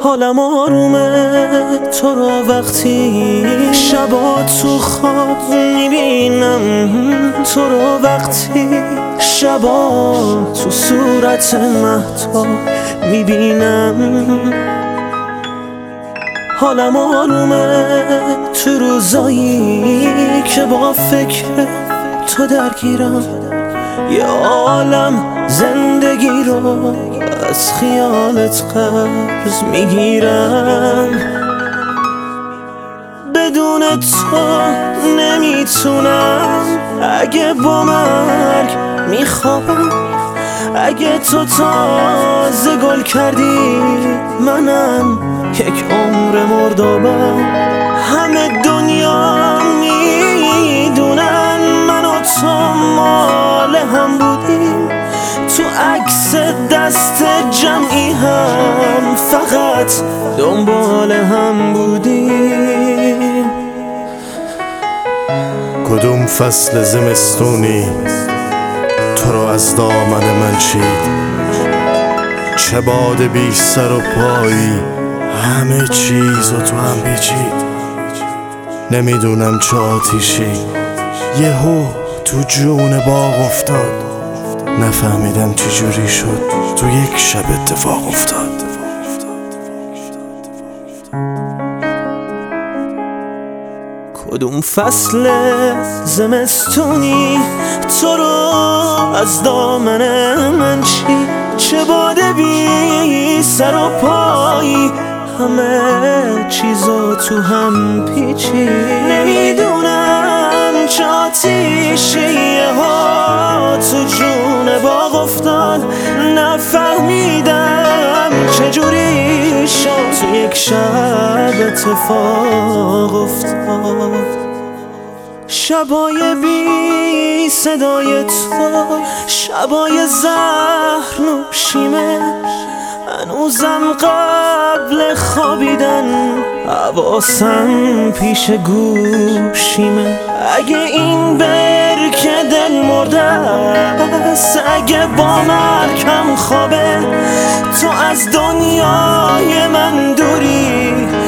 حالم آرومه تو رو وقتی شبا تو خواب میبینم، تو رو وقتی شبا تو صورت مهتاب میبینم. حالم آرومه تو روزایی که با فکر تو درگیرم، یه عالم زندگی رو از خیالت قرض میگیرم. بدون تو نمیتونم، اگه با مرگ میخوابم، اگه تو تازه گل کردی منم یک عمر مردابم. همه دنیا میدونن من و تو مال هم بودیم، تو عکس دست جمعی هم فقط دنبال هم بودیم. کدوم فصل زمستونی تو رو از دامن من چید، چه باد بی سر و پایی همه چیز تو هم پیچید. نمیدونم چه آتیشی یهو تو جون باغ افتاد، نفهمیدم چجوری شد تو یک شب اتفاق افتاد. کدوم فصل زمستونی تو رو از دامن من چید، چه باد بی سر و پایی همه چیزا تو هم پیچید. نمیدونم چه آتیشه یهو تو جون باغ افتاد، نفهمیدم چجوری شد تو یک شب اتفاق افتاد. شبای بی صدای تو، شبای زهر نوشیمه، هنوزم قبل خوابیدن حواسم پیش گوشیمه. اگه این برکه دل مرده است، اگه با مرگم خوابه، تو از دنیای من دوری